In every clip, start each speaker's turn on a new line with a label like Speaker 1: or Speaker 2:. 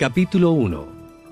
Speaker 1: Capítulo 1.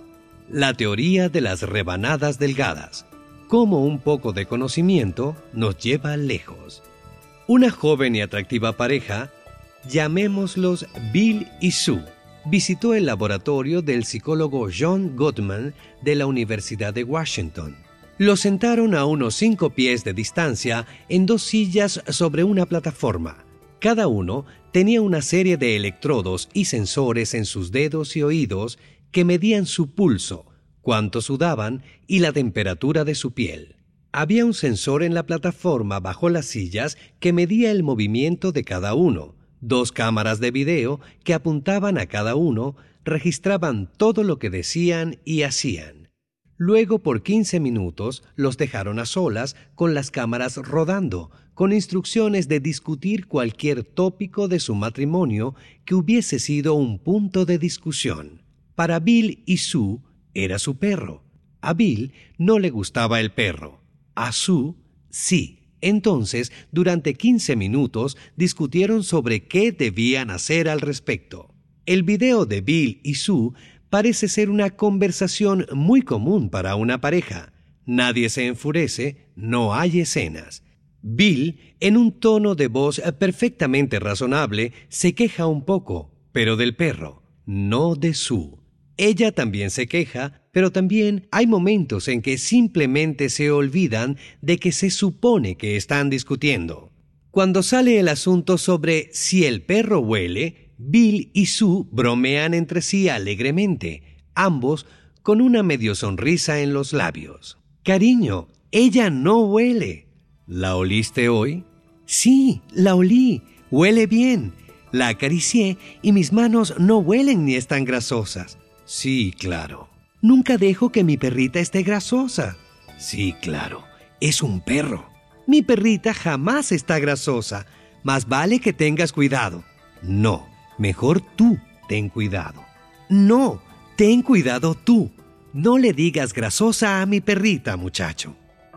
Speaker 1: La teoría de las rebanadas delgadas. Cómo un poco de conocimiento nos lleva lejos. Una joven y atractiva pareja, llamémoslos Bill y Sue, visitó el laboratorio del psicólogo John Gottman de la Universidad de Washington. Los sentaron a unos 5 pies de distancia en 2 sillas sobre una plataforma. Cada uno tenía una serie de electrodos y sensores en sus dedos y oídos que medían su pulso, cuánto sudaban y la temperatura de su piel. Había un sensor en la plataforma bajo las sillas que medía el movimiento de cada uno. 2 cámaras de video que apuntaban a cada uno registraban todo lo que decían y hacían. Luego, por 15 minutos, los dejaron a solas con las cámaras rodando, con instrucciones de discutir cualquier tópico de su matrimonio que hubiese sido un punto de discusión. Para Bill y Sue era su perro. A Bill no le gustaba el perro. A Sue, sí. Entonces, durante 15 minutos, discutieron sobre qué debían hacer al respecto. El video de Bill y Sue parece ser una conversación muy común para una pareja. Nadie se enfurece, no hay escenas. Bill, en un tono de voz perfectamente razonable, se queja un poco, pero del perro, no de Sue. Ella también se queja, pero también hay momentos en que simplemente se olvidan de que se supone que están discutiendo. Cuando sale el asunto sobre si el perro huele, Bill y Sue bromean entre sí alegremente, ambos con una medio sonrisa en los labios. «Cariño, ella no huele». «¿La oliste hoy?» «Sí, la olí. Huele bien. La acaricié y mis manos no huelen ni están grasosas». «Sí, claro». «Nunca dejo que mi perrita esté grasosa». «Sí, claro. Es un perro». «Mi perrita jamás está grasosa. Más vale que tengas cuidado». «No, mejor tú ten cuidado». «No, ten cuidado tú. No le digas grasosa a mi perrita, muchacho».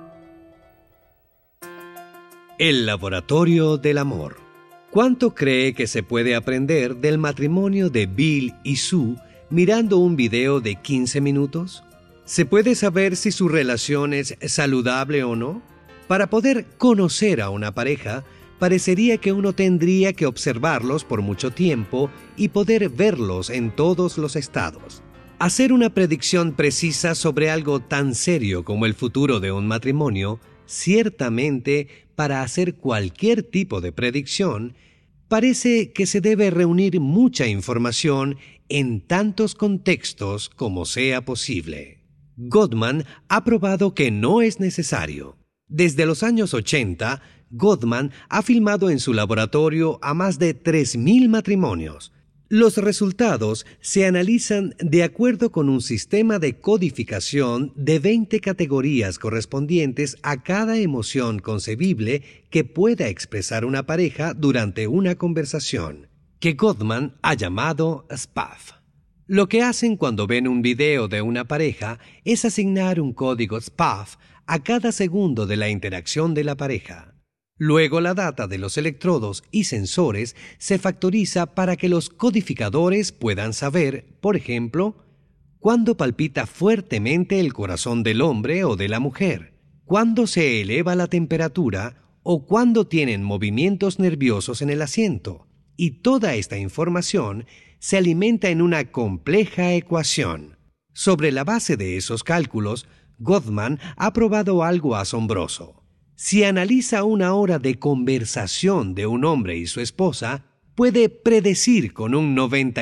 Speaker 1: El laboratorio del amor. ¿Cuánto cree que se puede aprender del matrimonio de Bill y Sue mirando un video de 15 minutos? ¿Se puede saber si su relación es saludable o no? Para poder conocer a una pareja, parecería que uno tendría que observarlos por mucho tiempo y poder verlos en todos los estados. Hacer una predicción precisa sobre algo tan serio como el futuro de un matrimonio, ciertamente, para hacer cualquier tipo de predicción, parece que se debe reunir mucha información en tantos contextos como sea posible. Gottman ha probado que no es necesario. Desde los años 80, Gottman ha filmado en su laboratorio a más de 3.000 matrimonios. Los resultados se analizan de acuerdo con un sistema de codificación de 20 categorías correspondientes a cada emoción concebible que pueda expresar una pareja durante una conversación, que Gottman ha llamado SPAF. Lo que hacen cuando ven un video de una pareja es asignar un código SPAF a cada segundo de la interacción de la pareja. Luego la data de los electrodos y sensores se factoriza para que los codificadores puedan saber, por ejemplo, cuándo palpita fuertemente el corazón del hombre o de la mujer, cuándo se eleva la temperatura o cuándo tienen movimientos nerviosos en el asiento. Y toda esta información se alimenta en una compleja ecuación. Sobre la base de esos cálculos, Gottman ha probado algo asombroso. Si analiza una hora de conversación de un hombre y su esposa, puede predecir con un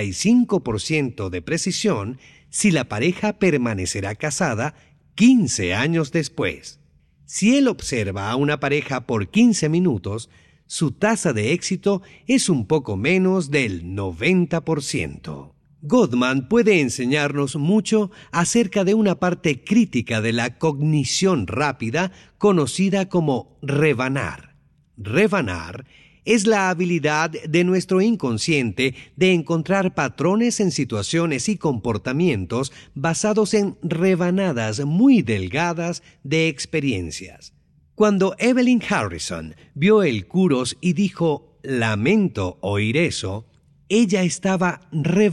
Speaker 1: 95% de precisión si la pareja permanecerá casada 15 años después. Si él observa a una pareja por 15 minutos, su tasa de éxito es un poco menos del 90%. Gottman puede enseñarnos mucho acerca de una parte crítica de la cognición rápida conocida como revanar. Revanar es la habilidad de nuestro inconsciente de encontrar patrones en situaciones y comportamientos basados en rebanadas muy delgadas de experiencias. Cuando Evelyn Harrison vio el Kuros y dijo «lamento oír eso», ella estaba revanando